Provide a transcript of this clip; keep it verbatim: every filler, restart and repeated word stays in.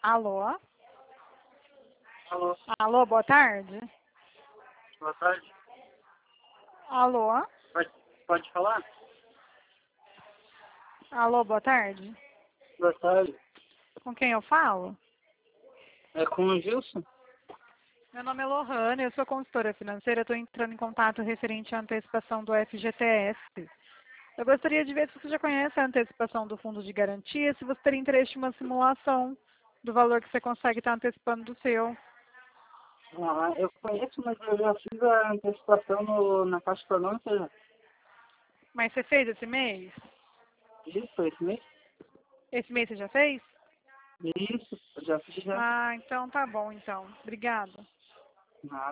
Alô? Alô, Alô, boa tarde. boa tarde. Alô? Pode, pode falar? Alô, boa tarde. Boa tarde. Com quem eu falo? É com o Gilson? Meu nome é Lohane, eu sou consultora financeira, estou entrando em contato referente à antecipação do F G T S. Eu gostaria de ver se você já conhece a antecipação do fundo de garantia, se você teria interesse em uma simulação do valor que você consegue estar antecipando do seu. Ah, eu conheço, mas eu já fiz a antecipação no, na Caixa Econômica já. Mas você fez esse mês? Isso, esse mês? Esse mês você já fez? Isso, eu já fiz já. Ah, então tá bom, então. Obrigada. Ah,